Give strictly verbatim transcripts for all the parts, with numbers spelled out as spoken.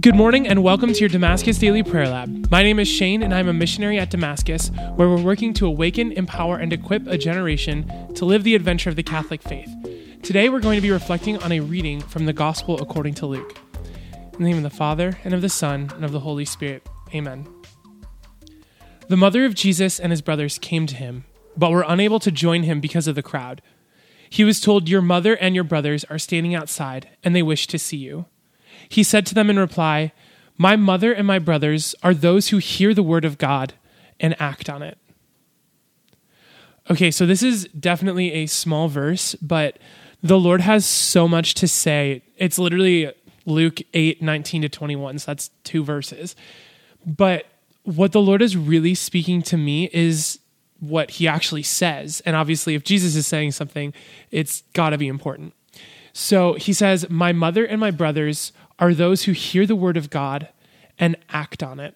Good morning and welcome to your Damascus Daily Prayer Lab. My name is Shane and I'm a missionary at Damascus, where we're working to awaken, empower, and equip a generation to live the adventure of the Catholic faith. Today we're going to be reflecting on a reading from the Gospel according to Luke. In the name of the Father, and of the Son, and of the Holy Spirit. Amen. The mother of Jesus and his brothers came to him, but were unable to join him because of the crowd. He was told, "Your mother and your brothers are standing outside, and they wish to see you." He said to them in reply, "My mother and my brothers are those who hear the word of God and act on it." Okay, so this is definitely a small verse, but the Lord has so much to say. It's literally Luke eight, nineteen to twenty-one, so that's two verses. But what the Lord is really speaking to me is what he actually says. And obviously, if Jesus is saying something, it's got to be important. So he says, "My mother and my brothers are those who hear the word of God and act on it."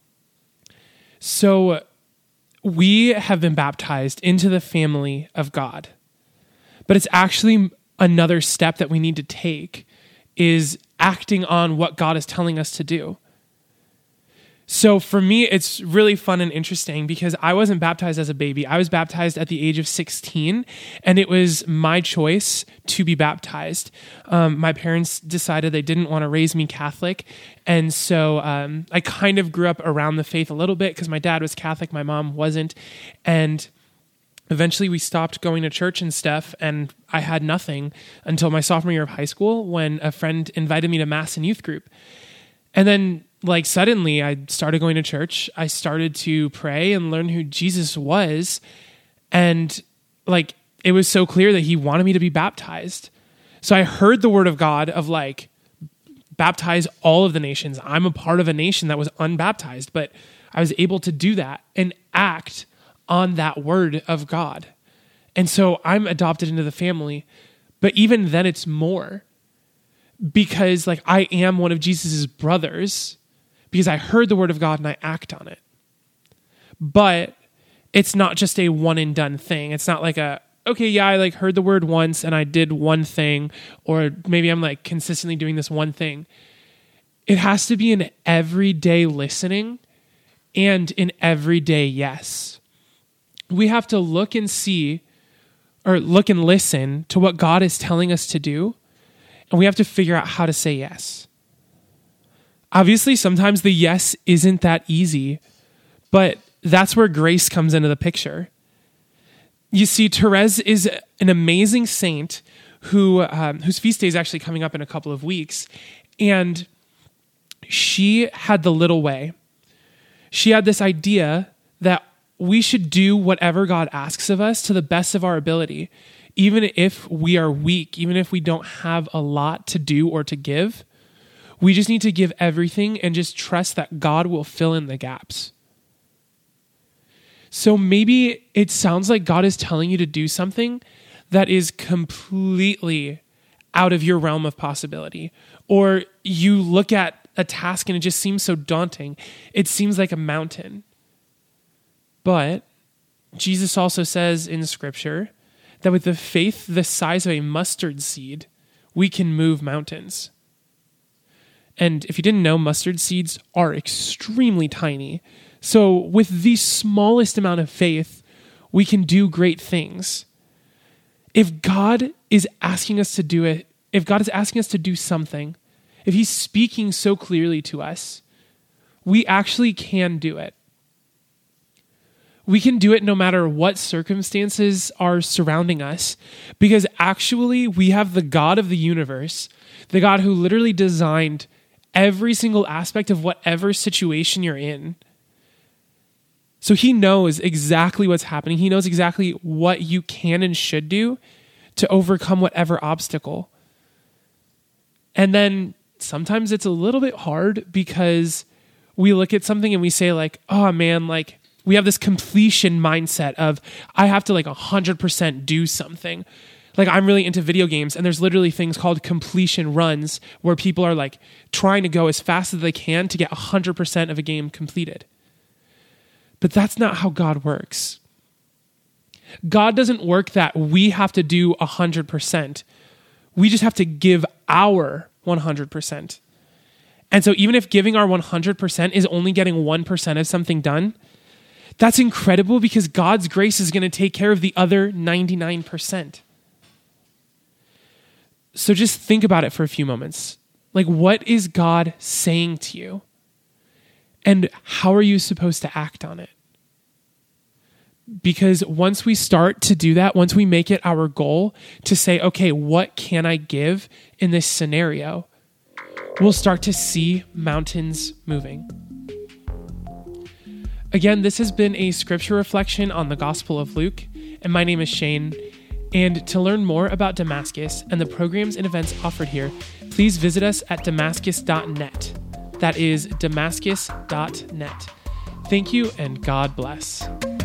So we have been baptized into the family of God, but it's actually another step that we need to take is acting on what God is telling us to do. So for me, it's really fun and interesting because I wasn't baptized as a baby. I was baptized at the age of sixteen, and it was my choice to be baptized. Um, my parents decided they didn't want to raise me Catholic, and so um, I kind of grew up around the faith a little bit because my dad was Catholic, my mom wasn't, and eventually we stopped going to church and stuff, and I had nothing until my sophomore year of high school when a friend invited me to Mass and youth group. And then like suddenly I started going to church. I started to pray and learn who Jesus was. And like, it was so clear that he wanted me to be baptized. So I heard the word of God of like, baptize all of the nations. I'm a part of a nation that was unbaptized, but I was able to do that and act on that word of God. And so I'm adopted into the family, but even then it's more because like I am one of Jesus's brothers, because I heard the word of God and I act on it. But it's not just a one and done thing. It's not like a, okay, yeah, I like heard the word once and I did one thing, or maybe I'm like consistently doing this one thing. It has to be an everyday listening and an everyday yes. We have to look and see, or look and listen to what God is telling us to do, and we have to figure out how to say yes. Obviously, sometimes the yes isn't that easy, but that's where grace comes into the picture. You see, Therese is an amazing saint who um, whose feast day is actually coming up in a couple of weeks, and she had the little way. She had this idea that we should do whatever God asks of us to the best of our ability, even if we are weak, even if we don't have a lot to do or to give. We just need to give everything and just trust that God will fill in the gaps. So maybe it sounds like God is telling you to do something that is completely out of your realm of possibility. Or you look at a task and it just seems so daunting. It seems like a mountain. But Jesus also says in Scripture that with the faith the size of a mustard seed, we can move mountains. And if you didn't know, mustard seeds are extremely tiny. So with the smallest amount of faith, we can do great things. If God is asking us to do it, if God is asking us to do something, if he's speaking so clearly to us, we actually can do it. We can do it no matter what circumstances are surrounding us, because actually we have the God of the universe, the God who literally designed every single aspect of whatever situation you're in. So he knows exactly what's happening. He knows exactly what you can and should do to overcome whatever obstacle. And then sometimes it's a little bit hard because we look at something and we say like, oh man, like we have this completion mindset of I have to like one hundred percent do something. Like I'm really into video games and there's literally things called completion runs where people are like trying to go as fast as they can to get one hundred percent of a game completed. But that's not how God works. God doesn't work that we have to do one hundred percent. We just have to give our one hundred percent. And so even if giving our one hundred percent is only getting one percent of something done, that's incredible because God's grace is going to take care of the other ninety-nine percent. So just think about it for a few moments. Like, what is God saying to you? And how are you supposed to act on it? Because once we start to do that, once we make it our goal to say, okay, what can I give in this scenario? We'll start to see mountains moving. Again, this has been a scripture reflection on the Gospel of Luke, and my name is Shane. And to learn more about Damascus and the programs and events offered here, please visit us at damascus dot net. That is damascus dot net. Thank you, and God bless.